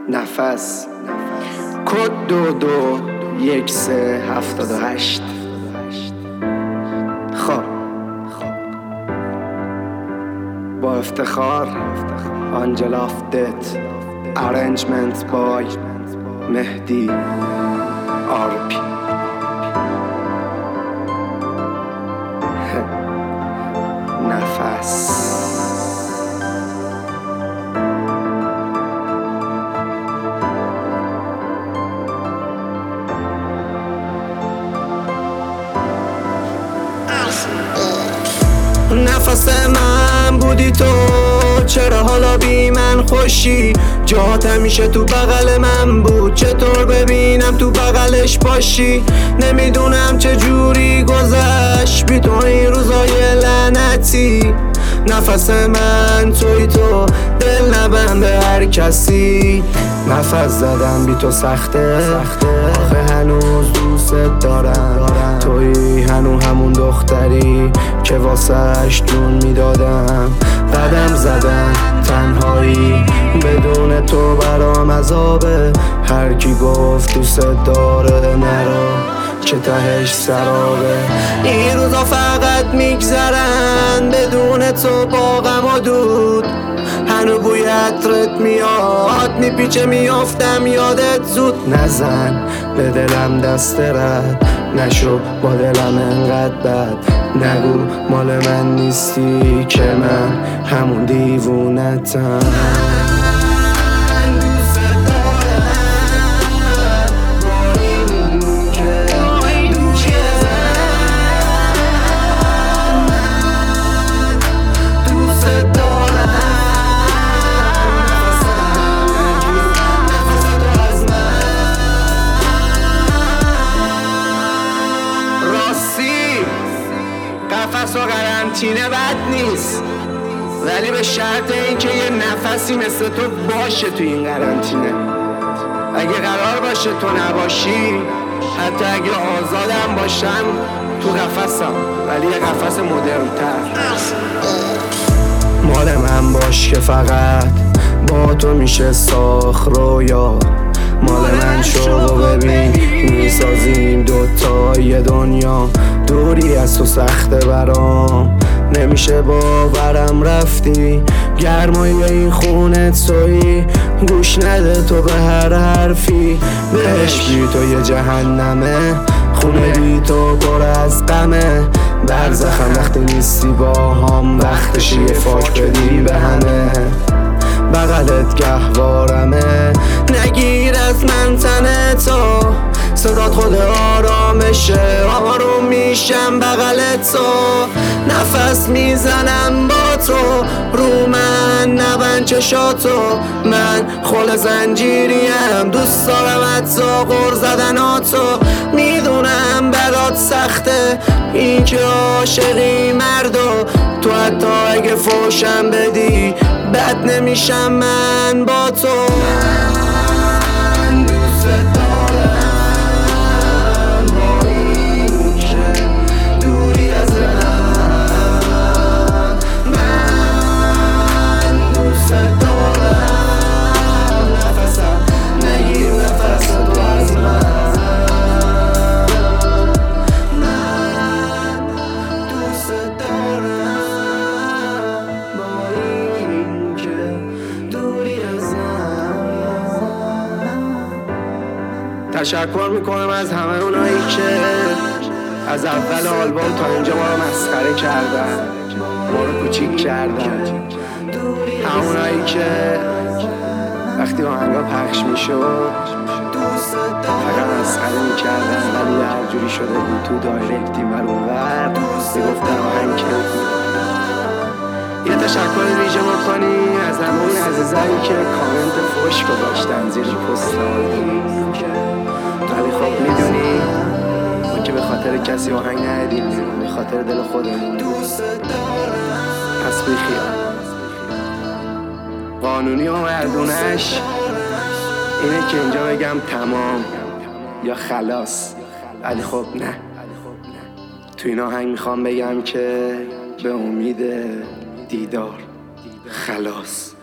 نفس کد 221378. خب با افتخار آنجل آف دت، ارنجمنت بای مهدی آرپی. نفس نفس من بودی تو، چرا حالا بی من خوشی؟ جات همیشه تو بغل من بود، چطور ببینم تو بغلش باشی؟ نمیدونم چه جوری گذشت بی تو این روزای لعنتی. نفس من توی تو، دل نبند به هر کسی. نفس زدم بی تو سخته، آخه هنوز دوست دارم. توی همون دختری که واسهش جون میدادم. قدم زدم تنهایی، بدون تو برام عذابه. هر کی گفت دوست داره نرو که تهش سرابه. این روزا فقط میگذرن بدون تو با غم و دود. هنو بوی عطرت میاد، میپیچه میافتم یادت زود. نزن به دلم دست رد، نشو با دلم انقدر بد. نگو مال من نیستی که من همون دیوونتم. نفس و قرنطینه بد نیست، ولی به شرط اینکه یه نفسی مثل تو باشه تو این قرنطینه. اگه قرار باشه تو نباشی، حتی اگه آزادم باشم تو قفسم، ولی یه قفس مدرن‌تر. مال من باش که فقط با تو میشه ساخت رویا. مال من شو ببین میسازیم دوتا یه دنیا. دوری از تو سخته برام، نمیشه باورم رفتی. گرمای این خونه تویی، گوش نده تو به هر حرفی. بهش بی تو یه جهنمه، خونه بی تو پر از غمه. برزخم وقتی نیستی با هم، وقتش یه فاک بدی به همه. بغلت گهوارمه، نگیر از من تن تو. صدات خود آرامشه، آروم میشم بغل تو. نفس میزنم با تو، رو من نبند چشاتو. من خل زنجیریم، دوست دارم حتی غر زدناتو. میدونم برات سخته این که عاشقی مردو. تو حتی اگه فوشم بدی بد نمیشم من با تو. من دوست دارم با این که دوری از من دوست دارم. نفسم نگیر نفس تو از من دوست دارم با این که دوری از تشکر میکنم از همه اونایی که از اول آلبوم تا اینجا ما رو مسخره کردن، ما رو کوچیک کردن. همونایی که وقتی آهنگا پخش میشد فقط مسخره میکردن، ولی هر جوری شده بود تو دایرکتی و اونور میگفتن آهنگ که یه تشکر ویژه بکنی از همه اون عزیزایی که کامنت فوش گذاشتن زیر پست آلبوم. ولی خب میدونی ما که به خاطر کسی آهنگ ندیدیم، به خاطر دل خودمون. پس بیخیال. قانونی و مردونش اینه که اینجا بگم تمام یا خلاص، ولی خب نه. تو این آهنگ میخوام بگم که به امید دیدار خلاص.